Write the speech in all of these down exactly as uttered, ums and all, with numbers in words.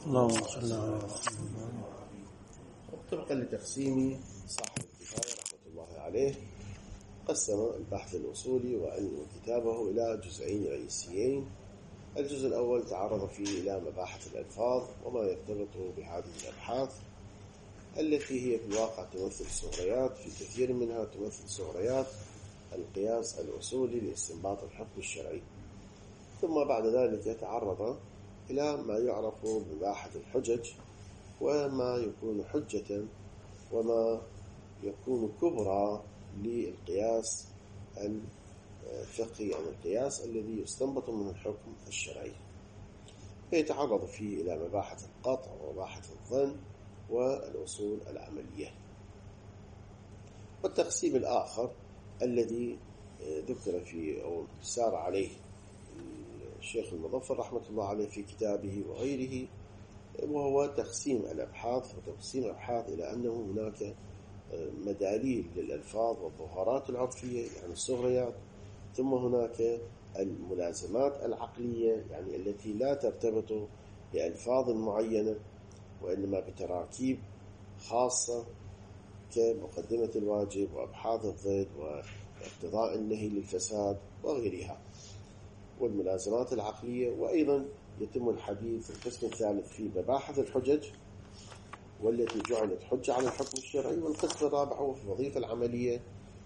اللهم صل على محمد. طبقا لتقسيم صاحب الكفاية رحمة الله عليه، قسم البحث الأصولي وعلم كتابه إلى جزئين رئيسيين. الجزء الأول تعرض فيه إلى مباحث الألفاظ وما يرتبط بهذه الأبحاث التي هي في الواقع تمثل صغريات، في كثير منها تمثل صغريات القياس الأصولي لاستنباط الحكم الشرعي. ثم بعد ذلك تعرض إلى ما يعرف بمباحث الحجج، وما يكون حجة وما يكون كبرى للقياس الفقهي عن القياس الذي يستنبط من الحكم الشرعي. فيتعرض فيه إلى مباحث القطع ومباحث الظن والأصول العملية. والتقسيم الآخر الذي ذكر فيه أو سار عليه الشيخ المظفر رحمة الله عليه في كتابه وغيره، وهو تقسيم الأبحاث وتقسيم الأبحاث إلى أنه هناك مداليل للألفاظ والظهورات العرفية يعني الصغريات، ثم هناك الملازمات العقلية يعني التي لا ترتبط بألفاظ معينة وإنما بتراكيب خاصة كمقدمة الواجب وأبحاث الضد واقتضاء النهي للفساد وغيرها، والملازمات العقلية. وأيضا يتم الحديث في القسم الثالث في مباحث الحجج والتي جعلت حجة على الحكم الشرعي، والقسم الرابع هو في الوظيفة العملية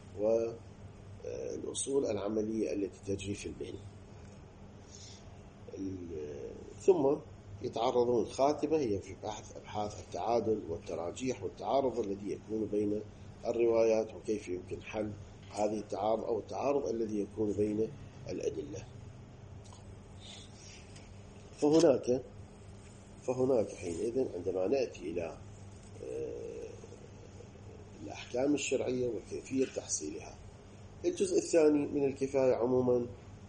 والأصول العملية التي تجري في البين. ثم يتعرضون الخاتمة هي في بحث أبحاث التعادل والتراجيح والتعارض الذي يكون بين الروايات، وكيف يمكن حل هذه التعارض أو التعارض الذي يكون بين الأدلة. فهناك فهناك حينئذ عندما نأتي إلى الأحكام الشرعية وكيفية تحصيلها، الجزء الثاني من الكفاية عموما،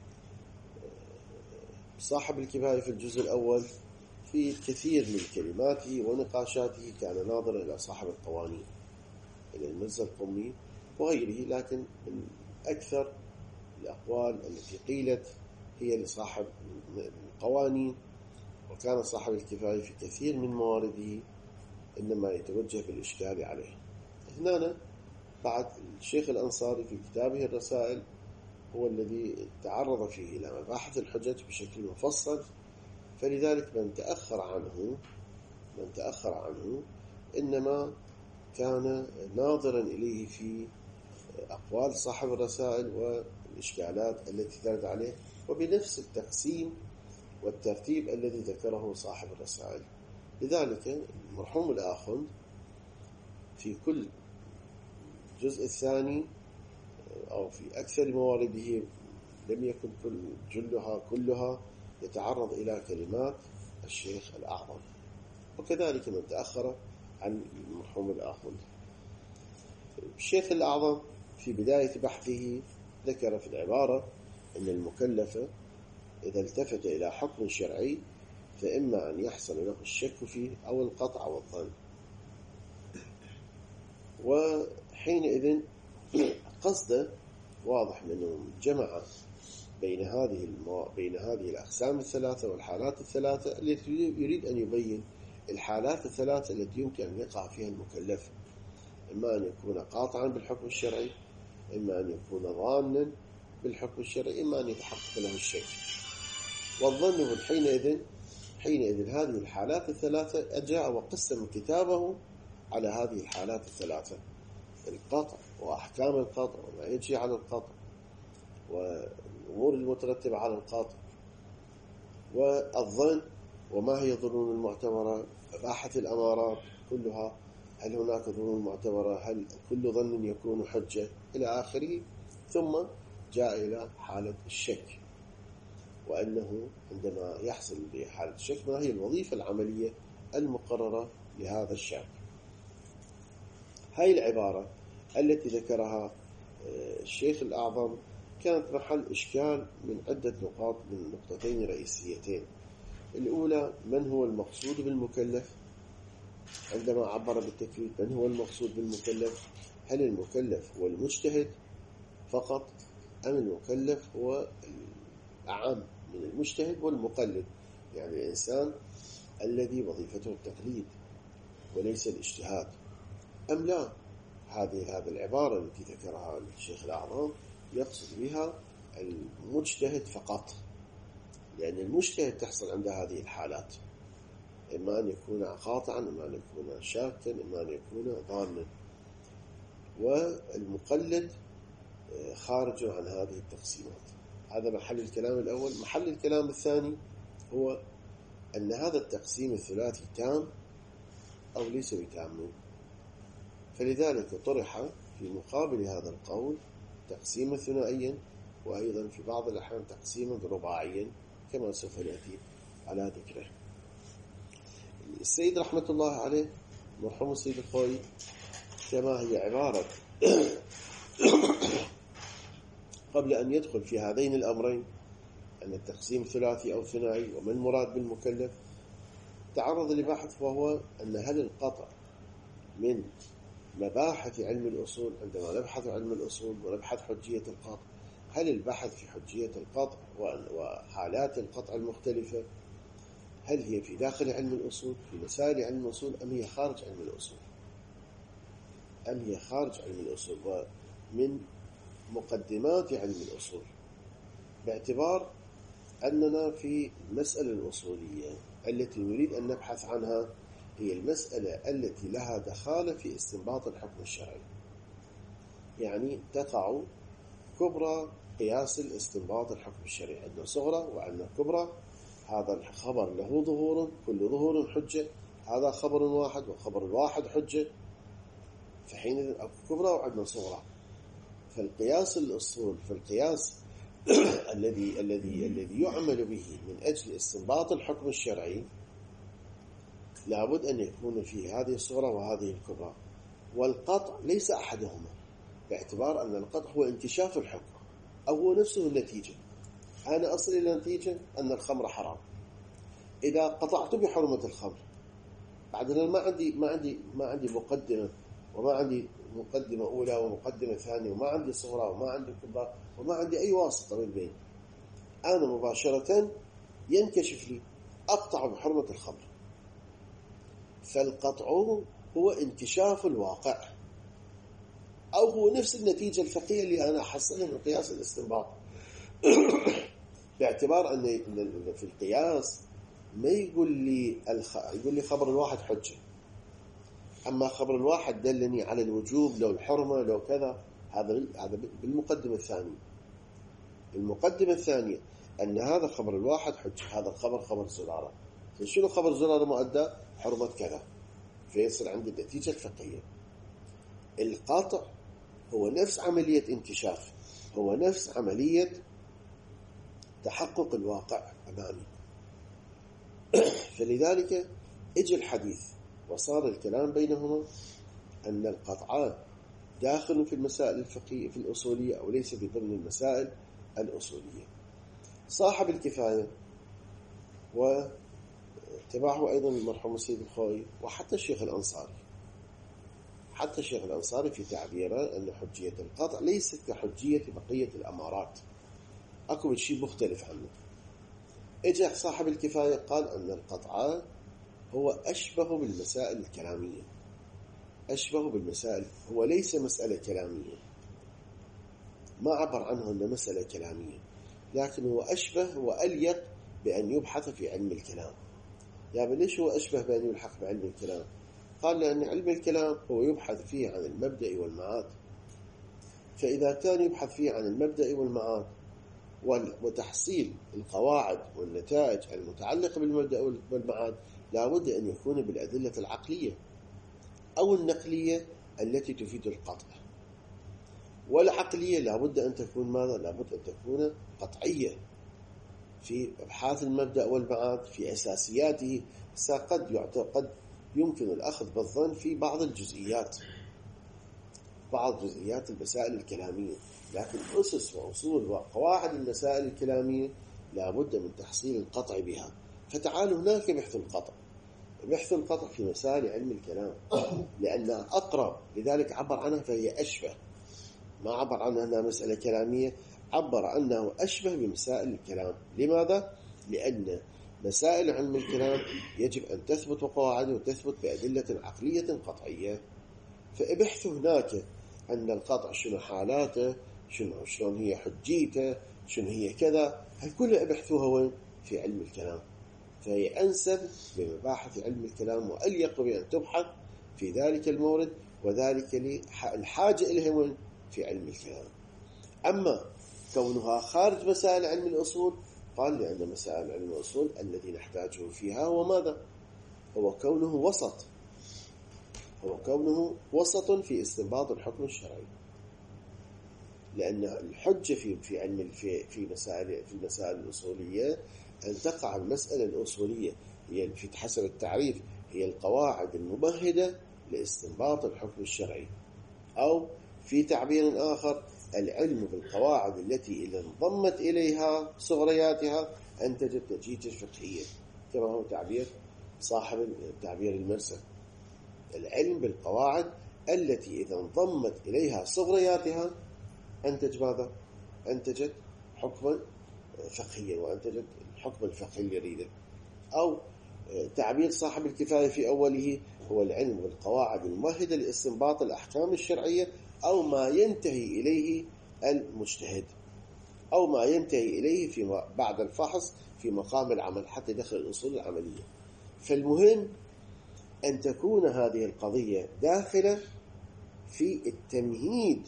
صاحب الكفاية في الجزء الأول في كثير من كلماته ونقاشاته كان ناظرا إلى صاحب القوانين، إلى المرزا القمي وغيره، لكن من أكثر الأقوال التي قيلت هي لصاحب القوانين. وكان صاحب الكفاية في كثير من موارده إنما يتوجه بالإشكال عليه. هنا بعد الشيخ الأنصاري في كتابه الرسائل هو الذي تعرض فيه إلى مباحث الحجج بشكل مفصل، فلذلك من تأخر عنه من تأخر عنه إنما كان ناظرا إليه في أقوال صاحب الرسائل والإشكالات التي ترد عليه، وبنفس التقسيم والترتيب الذي ذكره صاحب الرسائل. لذلك المرحوم الآخوند في كل الجزء الثاني أو في أكثر موارده لم يكن كل جلها كلها يتعرض إلى كلمات الشيخ الأعظم، وكذلك من تأخر عن المرحوم الآخوند. الشيخ الأعظم في بداية بحثه ذكر في العبارة أن المكلف إذا التفت إلى حكم شرعي فإما أن يحصل له الشك فيه أو القطع والظن، وحينئذ قصده واضح منه جمع بين هذه المو... بين هذه الأقسام الثلاثة والحالات الثلاثة التي يريد أن يبين الحالات الثلاثة التي يمكن أن يقع فيها المكلف، إما أن يكون قاطعا بالحكم الشرعي، إما أن يكون ظانا بالحكم الشرعي، إما أن يتحقق له الشك. والظن حينئذ حينئذ هذه الحالات الثلاثة أجاء وقسم كتابه على هذه الحالات الثلاثة: القطع وأحكام القطع وما يجري على القطع والأمور المترتبة على القطع، والظن وما هي الظنون المعتبرة، مباحث الأمارات كلها، هل هناك ظنون معتبرة، هل كل ظن يكون حجة إلى آخره. ثم جاء إلى حالة الشك، وأنه عندما يحصل بحالة الشك ما هي الوظيفة العملية المقررة لهذا الشك. هاي العبارة التي ذكرها الشيخ الأعظم كانت محل إشكال من عدة نقاط، من نقطتين رئيسيتين. الأولى: من هو المقصود بالمكلف؟ عندما عبر بالتكليف من هو المقصود بالمكلف؟ هل المكلف هو المجتهد فقط، أم المكلف هو الأعم من المجتهد والمقلد؟ يعني الإنسان الذي وظيفته التقليد وليس الاجتهاد أم لا؟ هذه هذه العبارة التي ذكرها الشيخ الأعظم يقصد بها المجتهد فقط، لأن المجتهد تحصل عند هذه الحالات، إما أن يكون قاطعا، إما أن يكون شاكا، إما أن يكون ضالا، والمقلد خارج عن هذه التقسيمات. هذا محل الكلام الأول. محل الكلام الثاني هو أن هذا التقسيم الثلاثي تام أو ليس بتام، فلذلك طرح في مقابل هذا القول تقسيما ثنائيا، وأيضا في بعض الأحيان تقسيما رباعيا كما سوف نأتي على ذكره. السيد رحمة الله عليه مرحوم السيد الخوئي كما هي عبارة قبل أن يدخل في هذين الأمرين أن التقسيم ثلاثي أو ثنائي وما المراد بالمكلف، تعرض لبحث، وهو أن هل القطع من مباحث علم الأصول عندما نبحث علم الأصول ونبحث حجية القطع، هل البحث في حجية القطع وحالات القطع المختلفة هل هي في داخل علم الأصول في مسائل علم الأصول أم هي خارج علم الأصول أم هي خارج علم الأصول ومن مقدمات علم الأصول، باعتبار أننا في المسألة الأصولية التي نريد أن نبحث عنها هي المسألة التي لها دخالة في استنباط الحكم الشرعي، يعني تقع كبرى قياس الاستنباط الحكم الشرعي، عندنا صغرى وعندنا كبرى. هذا الخبر له ظهور، كل ظهور حجة، هذا خبر واحد وخبر الواحد حجة، فحين كبرى وعندنا صغرى. فالقياس الأصول فالقياس الذي الذي الذي يعمل به من أجل استنباط الحكم الشرعي لابد أن يكون فيه هذه الصغرى وهذه الكبرى، والقطع ليس أحدهما، باعتبار أن القطع هو انكشاف الحكم أو هو نفسه النتيجة. أنا أصل إلى نتيجة أن الخمر حرام، إذا قطعت بحرمة الخمر بعدين ما عندي ما عندي ما عندي مقدمة وما عندي مقدمة أولى ومقدمة ثانية وما عندي صغرى وما عندي كبرى وما عندي أي واسطة بين بين، أنا مباشرة ينكشف لي أقطع بحرمة الخمر. فالقطع هو انكشاف الواقع أو هو نفس النتيجة الفقهية اللي أنا أحصلها من قياس الاستنباط باعتبار أن في القياس ما يقول لي الخ... يقول لي خبر الواحد حجة، أما خبر الواحد دلني على الوجوب لو الحرمة لو كذا، هذا هذا بالمقدمة الثانية. المقدمة الثانية أن هذا خبر الواحد حجة، هذا الخبر خبر زرارة، شنو خبر زرارة مؤدى حرمة كذا، فيصل عند النتيجة الفقهية. القاطع هو نفس عملية انكشاف، هو نفس عملية تحقق الواقع أمامي. فلذلك اجى الحديث وصار الكلام بينهما أن القطع داخل في المسائل الفقهية في الأصولية أو ليس في ضمن المسائل الأصولية. صاحب الكفاية وتبعه أيضا المرحوم السيد الخوئي وحتى الشيخ الأنصاري، حتى الشيخ الأنصاري في تعبيره أن حجية القطع ليست كحجية بقية الأمارات، أكو شيء مختلف عنه. اجى صاحب الكفاية قال أن القطع هو أشبه بالمسائل الكلامية، أشبه بالمسائل، هو ليس مسألة كلامية، ما عبر عنه أنه مسألة كلامية، لكن هو أشبه وأليق بأن يبحث في علم الكلام. يعني ليش هو أشبه بأن يلحق بعلم الكلام؟ قال لأن علم الكلام هو يبحث فيه عن المبدأ والمعاد، فإذا كان يبحث فيه عن المبدأ والمعاد وتحصيل القواعد والنتائج المتعلقة بالمبدأ والمعاد لابد أن يكون بالأدلة العقلية أو النقلية التي تفيد القطع، والعقلية لابد أن تكون ماذا؟ لابد أن تكون قطعية في أبحاث المبدأ والمعاد في أساسياته. قد يعتقد يمكن الأخذ بالظن في بعض الجزئيات، بعض جزئيات المسائل الكلامية، لكن أسس وأصول وقواعد المسائل الكلامية لابد من تحصيل القطع بها. فتعالوا هناك بحث القطع، بحث القطع في مسائل علم الكلام لأنها أقرب، لذلك عبر عنها فهي أشبه، ما عبر عنها أنها مسألة كلامية، عبر أنه أشبه بمسائل الكلام. لماذا؟ لأن مسائل علم الكلام يجب أن تثبت وقواعده وتثبت بأدلة عقلية قطعية. فابحثوا هناك أن القطع شنو حالاته، شنو شلون هي حجيته، شنو هي كذا، هالكل ابحثوها وين؟ في علم الكلام. فهي أنسب بمباحث علم الكلام وأليق بأن تبحث في ذلك المورد، وذلك الحاجة إليها وين؟ في علم الكلام. أما كونها خارج مسائل علم الأصول، قال لأن مسائل علم الأصول الذي نحتاجه فيها هو ماذا؟ هو كونه وسط، هو كونه وسط في استنباط الحكم الشرعي. لأن الحجة في في علم في في مسائل في المسائل الأصولية أن تقع المسألة الأصولية هي في حسب التعريف هي القواعد الممهدة لاستنباط الحكم الشرعي، أو في تعبير آخر العلم بالقواعد التي إذا انضمت إليها صغرياتها أنتجت نتيجة فقهية، كما هو تعبير صاحب التعبير المرسل. العلم بالقواعد التي إذا انضمت إليها صغرياتها أنتج ماذا؟ أنتجت حكما فقهيا، وأنتجت الحكم الفقهي اللي يريده. أو تعبير صاحب الكفاية في أوله هو العلم بالقواعد الممهدة لاستنباط الأحكام الشرعية، أو ما ينتهي إليه المجتهد، أو ما ينتهي إليه في بعد الفحص في مقام العمل حتى يدخل الأصول العملية. فالمهم أن تكون هذه القضية داخلة في التمهيد،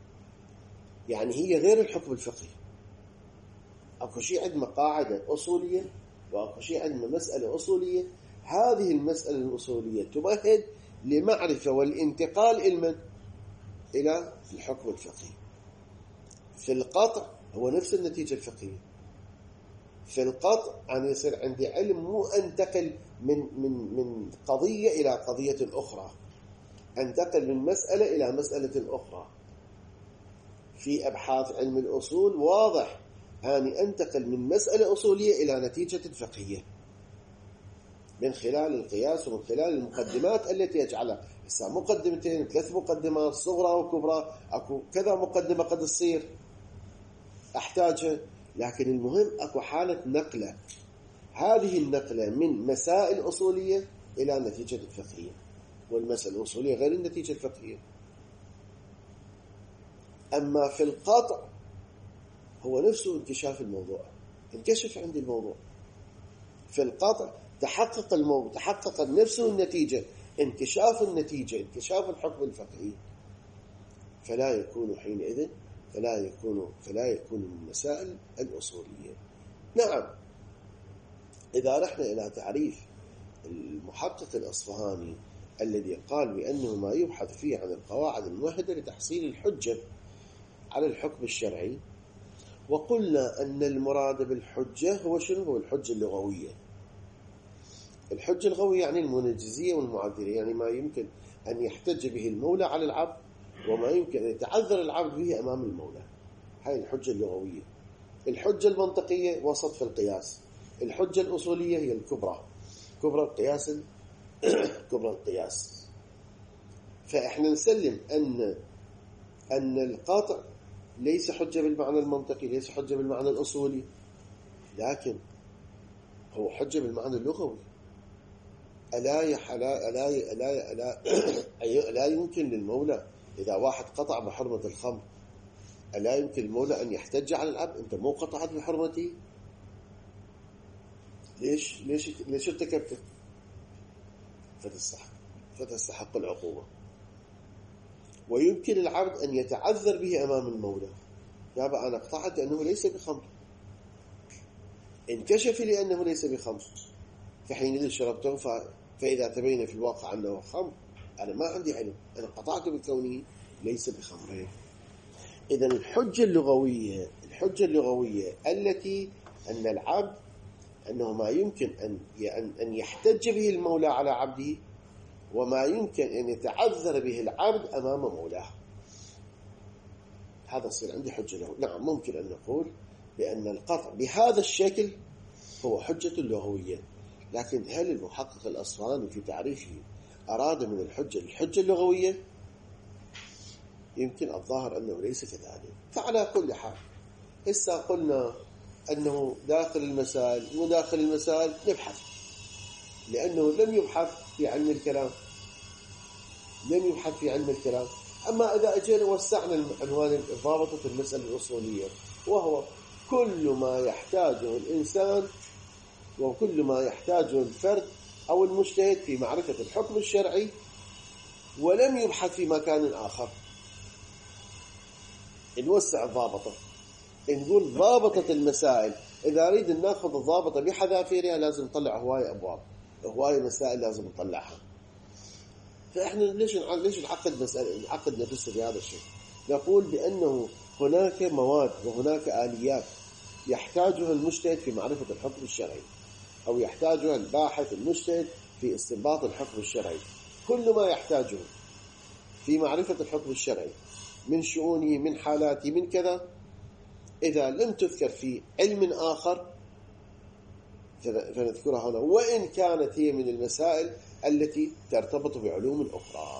يعني هي غير الحكم الفقهي. أكو شيء عندنا قاعدة أصولية، وأكو شيء عندنا مسألة أصولية. هذه المسألة الأصولية تمهد لمعرفة والانتقال إلى إلى الحكم الفقهي. في القطع هو نفس النتيجة الفقهية. في القطع أن يصير عندي علم مو أنتقل من من من قضية إلى قضية أخرى، أنتقل من مسألة إلى مسألة أخرى. في أبحاث علم الأصول واضح أني أنتقل من مسألة أصولية إلى نتيجة فقهية من خلال القياس ومن خلال المقدمات التي يجعلها. هسه مقدمتين ثلاث مقدمات صغرى وكبرى، أكو كذا مقدمة قد تصير أحتاجها، لكن المهم أكو حالة نقلة. هذه النقلة من مسائل أصولية إلى نتيجة فقهية، والمسألة الأصولية غير النتيجة الفقهية. أما في القطع هو نفسه انكشاف الموضوع، انكشف عندي الموضوع. في القطع تحقق الموضوع، تحقق نفسه النتيجة، انكشاف النتيجة، انكشاف الحكم الفقهي. فلا يكون حينئذ فلا يكون فلا يكون من المسائل الأصولية. نعم، إذا رحنا إلى تعريف المحقق الأصفهاني الذي قال بأنه ما يبحث فيه عن القواعد الممهدة لتحصيل الحجة على الحكم الشرعي، وقلنا أن المراد بالحجة هو شنو؟ هو الحجة اللغوية. الحجة اللغوية يعني المنجزية والمعذرة، يعني ما يمكن أن يحتج به المولى على العبد وما يمكن أن يتعذر العبد به أمام المولى. هاي الحجة اللغوية. الحجة المنطقية وسط في القياس. الحجة الأصولية هي الكبرى، كبرى القياس كبرى القياس. فإحنا نسلم أن أن القاطع ليس حجة بالمعنى المنطقي، ليس حجة بالمعنى الأصولي، لكن هو حجة بالمعنى اللغوي. ألا يحلا ألا ألا ألا لا يمكن للمولى إذا واحد قطع بحرمة الخمر، ألا يمكن للمولى أن يحتج على العبد؟ أنت مو قطعت بحرمتي، ليش ليش ليش ارتكبت؟ فتستحق فتستحق العقوبة. ويمكن العبد أن يتعذر به أمام المولى، يابا أنا قطعت لأنه ليس بخمر، انكشف لأنه ليس بخمر، فحينئذ شربته فإذا تبين في الواقع أنه خمر أنا ما عندي علم، أنا قطعت بكونه ليس بخمر. إذن الحجة اللغوية الحجة اللغوية التي أن العبد أنه ما يمكن أن أن يحتج به المولى على عبده، وما يمكن أن يتعذر به العبد أمام مولاه، هذا يصير عندي حجة له. نعم، ممكن أن نقول بأن القطع بهذا الشكل هو حجة لغوية، لكن هل المحقق الأصفهاني في تعريفه أراد من الحجة الحجة اللغوية؟ يمكن الظاهر أنه ليس كذلك. فعلى كل حال، إسا قلنا أنه داخل المسائل وداخل المسائل نبحث، لأنه لم يبحث في علم الكلام، لم يبحث في علم الكلام. أما إذا أجينا وسعنا عنوان ضابطة المسألة الأصولية، وهو كل ما يحتاجه الإنسان وكل ما يحتاجه الفرد أو المجتهد في معرفة الحكم الشرعي ولم يبحث في مكان آخر. نوسع الضابطة، نقول ضابطة المسائل. إذا أريد أن نأخذ الضابطة بحذافيرها لازم نطلع هواية أبواب، هواية مسائل لازم نطلعها. فإحنا ليش ليش نعقد مسألة، نعقد نفسنا بهذا الشيء؟ نقول بأنه هناك مواد وهناك آليات يحتاجها المجتهد في معرفة الحكم الشرعي، أو يحتاجها الباحث المجتهد في استنباط الحكم الشرعي. كل ما يحتاجه في معرفة الحكم الشرعي من شؤونه، من حالاته، من كذا، إذا لم تذكر في علم آخر فنذكرها هنا، وإن كانت هي من المسائل التي ترتبط بعلوم أخرى.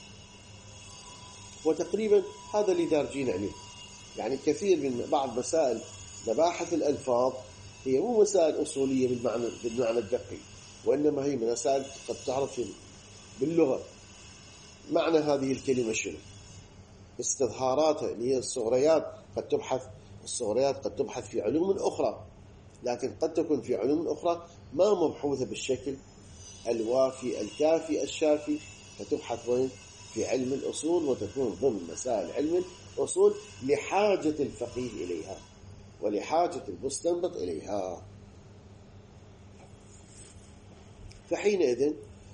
وتقريبا هذا اللي دارجين عليه. يعني كثير من بعض مسائل مباحث الألفاظ هي مو مسائل أصولية بالمعنى بالمعنى الدقيق، وإنما هي مسائل قد تعرف باللغة معنى هذه الكلمة شنو، استظهاراتها اللي هي الصغريات قد تبحث الصغريات قد تبحث في علوم أخرى، لكن قد تكون في علوم أخرى ما مبحوثة بالشكل الوافي الكافي الشافي، فتبحث وين؟ في علم الأصول، وتكون ضمن مسائل علم الأصول لحاجة الفقيه إليها ولحاجة المستنبط إليها. فحينئذ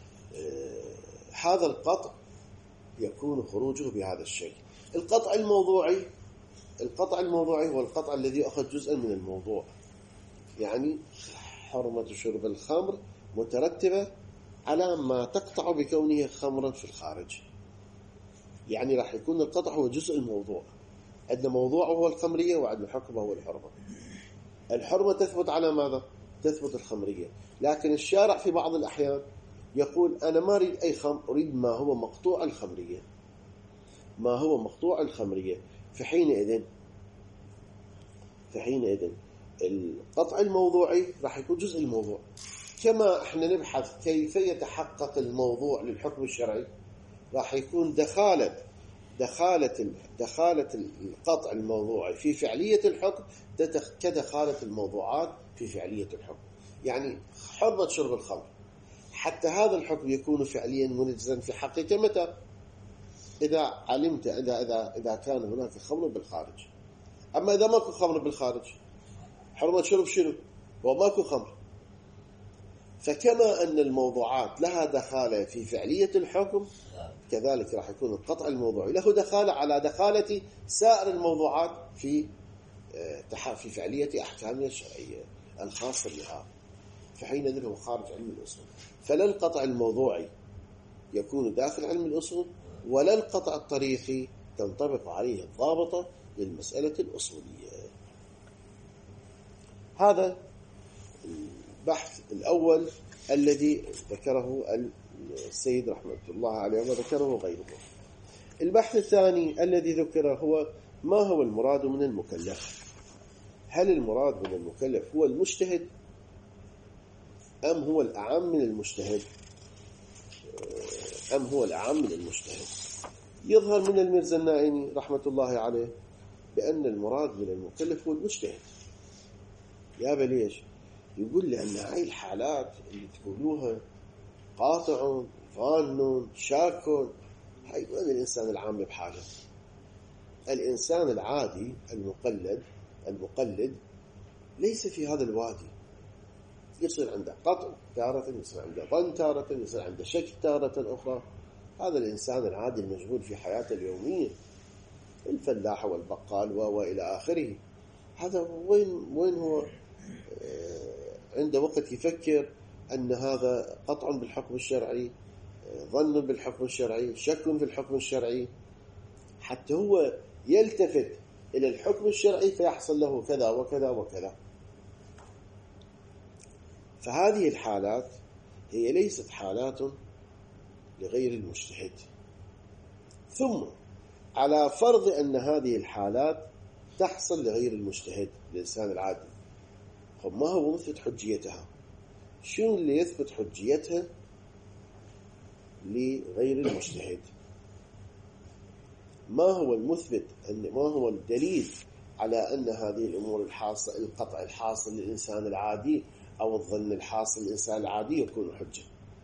هذا القطع يكون خروجه بهذا الشيء. القطع الموضوعي القطع الموضوعي هو القطع الذي يأخذ جزءا من الموضوع. يعني حرمة شرب الخمر مترتبة على ما تقطع بكونه خمرا في الخارج. يعني راح يكون القطع هو جزء الموضوع. عندنا موضوع هو الخمرية، وعندنا حكم هو الحرمة. الحرمة تثبت على ماذا؟ تثبت الخمرية. لكن الشارع في بعض الأحيان يقول أنا ما أريد أي خمر، أريد ما هو مقطوع الخمرية، ما هو مقطوع الخمرية. فحينئذ فحينئذ القطع الموضوعي راح يكون جزء الموضوع. كما احنا نبحث كيف يتحقق الموضوع للحكم الشرعي، راح يكون دخالة دخالة دخالة القطع الموضوعي في فعلية الحكم كدخالة الموضوعات في فعلية الحكم. يعني حرمة شرب الخمر، حتى هذا الحكم يكون فعليا منجزا في حقك متى؟ إذا علمت إذا إذا إذا كان هناك خمر بالخارج. أما إذا ماكو خمر بالخارج، حرمة شرب شنو؟ وماكو خمر. فكما أن الموضوعات لها دخالة في فعلية الحكم، كذلك راح يكون القطع الموضوعي له دخالة على دخالة سائر الموضوعات في في فعلية أحكامها الشرعية الخاصة بها. فحينئذ هو خارج علم الأصول. فلا القطع الموضوعي يكون داخل علم الأصول، ولا القطع الطريقي تنطبق عليه الضابطة للمسألة الأصولية. هذا البحث الأول الذي ذكره السيد رحمة الله عليه وذكره غيره. البحث الثاني الذي ذكره هو ما هو المراد من المكلف. هل المراد من المكلف هو المجتهد أم هو الأعم من المجتهد أم هو الأعم من المجتهد؟ يظهر من الميرزا النائني رحمة الله عليه بأن المراد من المكلف هو المجتهد. يا بليش؟ يقول لأن هاي الحالات اللي تقولوها قاطع ظان شاك، هاي وين الإنسان العام بحاجة؟ الإنسان العادي المقلد المقلد ليس في هذا الوادي. يصير عنده قطع تارة، يصير عنده ظن تارة، يصير عنده شك تارة أخرى. هذا الإنسان العادي المشغول في حياته اليومية، الفلاح والبقال وإلى آخره، هذا وين وين هو عنده وقت يفكر أن هذا قطع بالحكم الشرعي، ظن بالحكم الشرعي، شك في الحكم الشرعي، حتى هو يلتفت إلى الحكم الشرعي فيحصل له كذا وكذا وكذا. فهذه الحالات هي ليست حالات لغير المجتهد. ثم على فرض أن هذه الحالات تحصل لغير المجتهد الإنسان العادي، طب ما هو مثبت حجيتها؟ شنو اللي يثبت حجيتها لغير المجتهد؟ ما هو المثبت، أن ما هو الدليل على أن هذه الأمور الحاصل القطع الحاصل للإنسان العادي أو الظن الحاصل للإنسان العادي يكون حجة؟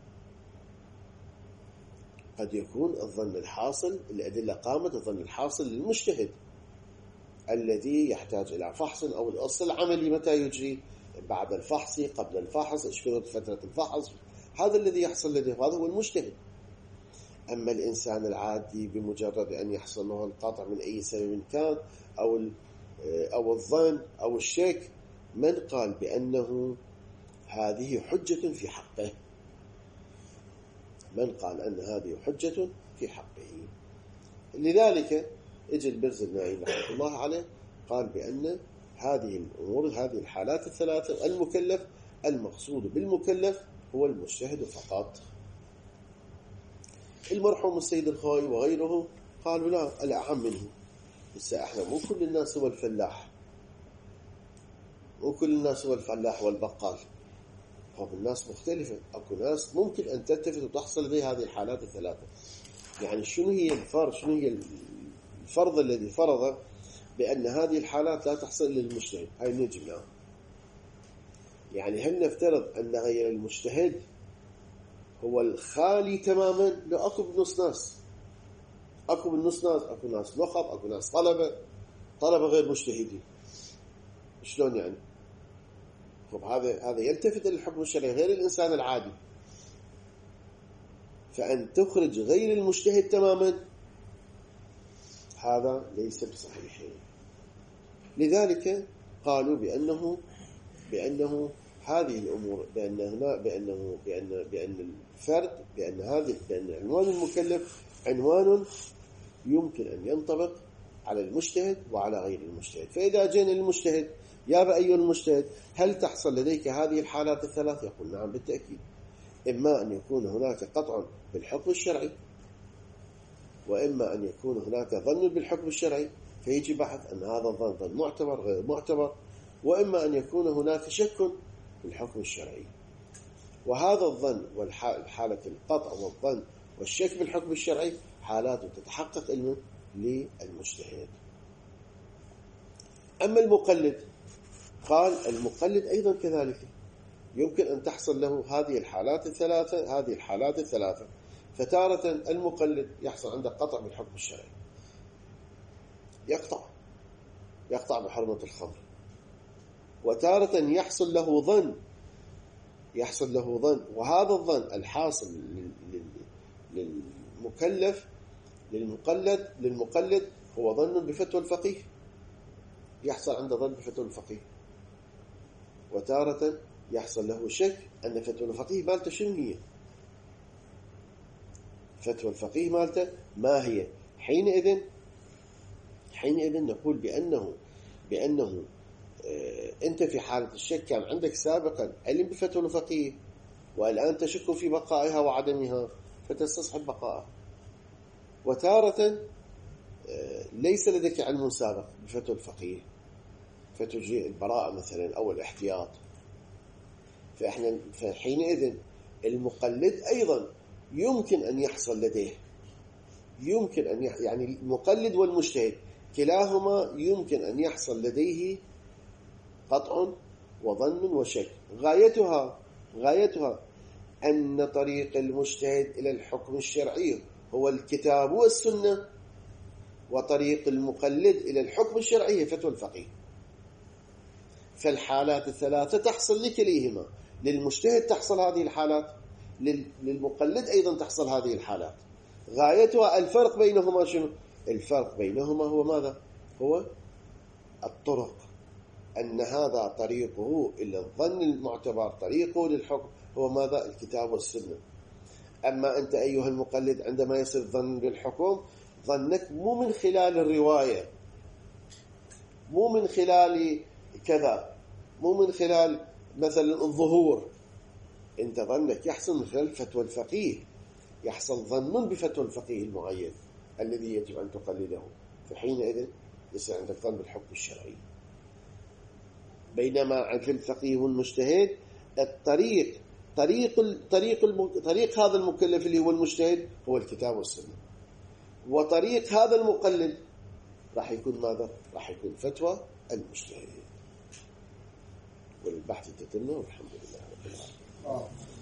قد يكون الظن الحاصل، الأدلة قامت الظن الحاصل للمجتهد الذي يحتاج إلى فحص، أو الأصل العملي متى يجري؟ بعد الفحص، قبل الفحص، إيش كانت فترة الفحص، هذا الذي يحصل لديه، هذا هو المجتهد. أما الإنسان العادي بمجرد أن يحصل له القطع من أي سبب كان، أو أو الظن أو الشك، من قال بأنه هذه حجة في حقه؟ من قال أن هذه حجة في حقه؟ لذلك اجى البرزنائي رحمه الله عليه قال بأن هذه الأمور، هذه الحالات الثلاثة، المكلف، المقصود بالمكلف هو المجتهد فقط. المرحوم السيد الخوي وغيره قالوا لا، الأعم منه. لسه احنا مو كل الناس هو الفلاح، مو كل الناس هو الفلاح والبقال، طب الناس مختلفة. أكو ناس ممكن أن تتفق وتحصل لديه هذه الحالات الثلاثة. يعني شنو هي الفرض، شنو هي الفرض الذي فرض بأن هذه الحالات لا تحصل للمجتهد؟ هاي نجي الآن. يعني هل نفترض أن غير المجتهد هو الخالي تماما؟ لا، أكو بنص ناس، أكو بالنص ناس، أكو ناس نخب، أكو ناس طلبة، طلبة غير مجتهدين. شلون يعني؟ طب هذا هذا يلتفت للحكم الشرعي غير الإنسان العادي، فأن تخرج غير المجتهد تماما هذا ليس بصحيح. لذلك قالوا بأنه بأنه هذه الأمور، بأن هنا بأنه بأن بأن الفرد، بأن هذه بأن عنوان المكلف عنوان يمكن أن ينطبق على المجتهد وعلى غير المجتهد. فإذا جئنا للمجتهد، يا أيها المجتهد، هل تحصل لديك هذه الحالات الثلاث؟ يقول نعم بالتأكيد. إما أن يكون هناك قطع بالحكم الشرعي، وإما أن يكون هناك ظن بالحكم الشرعي فيجي بحث أن هذا الظن ظن معتبر غير معتبر، وإما أن يكون هناك شك بالحكم الشرعي. وهذا الظن والحالة القطع والظن والشك بالحكم الشرعي حالات تتحقق علما للمجتهد. أما المقلد، قال المقلد أيضا كذلك يمكن أن تحصل له هذه الحالات الثلاثة، هذه الحالات الثلاثة. فتارة المقلد يحصل عنده قطع بالحكم الشرعي، يقطع يقطع بحرمة الخمر. وتارة يحصل له ظن، يحصل له ظن، وهذا الظن الحاصل للمكلف للمقلد للمقلد هو ظن بفتوى الفقيه، يحصل عنده ظن بفتوى الفقيه. وتارة يحصل له شك أن فتوى الفقيه مالته شنو هي، فتوى الفقيه مالته ما هي. حينئذ حينئذ نقول بأنه بأنه آه أنت في حالة الشك كان عندك سابقا علم بفتوى الفقيه، والآن تشك في بقائها وعدمها فتستصحب بقائها. وتارة آه ليس لديك علم سابق بفتوى الفقيه، فتجي البراءة مثلا أو الاحتياط. فإحنا فحينئذ المقلد أيضا يمكن أن يحصل لديه، يمكن أن يح... يعني المقلد والمجتهد كلاهما يمكن أن يحصل لديه قطع وظن وشك. غايتها غايتها أن طريق المجتهد إلى الحكم الشرعي هو الكتاب والسنة، وطريق المقلد إلى الحكم الشرعي هي فتوى الفقيه. فالحالات الثلاثة تحصل لكليهما، للمجتهد تحصل هذه الحالات، للمقلد أيضا تحصل هذه الحالات. غايتها الفرق بينهما شنو؟ الفرق بينهما هو ماذا؟ هو الطرق، أن هذا طريقه إلى الظن المعتبر، طريقه للحكم هو ماذا؟ الكتاب والسنة. أما أنت أيها المقلد عندما يصير ظن بالحكم، ظنك مو من خلال الرواية، مو من خلال كذا، مو من خلال مثلا الظهور، انت ظنك يحصل من خلال فتوى الفقيه، يحصل ظن بفتوى الفقيه المعين الذي يجب أن تقلده. فحينئذ يصير عندك ظن بالحكم الشرعي. بينما عند الفقيه والمجتهد الطريق طريق طريق طريق هذا المكلف اللي هو المجتهد هو الكتاب والسنة، وطريق هذا المقلد راح يكون ماذا؟ راح يكون فتوى المجتهد. والبحث تتم والحمد لله رب العالمين.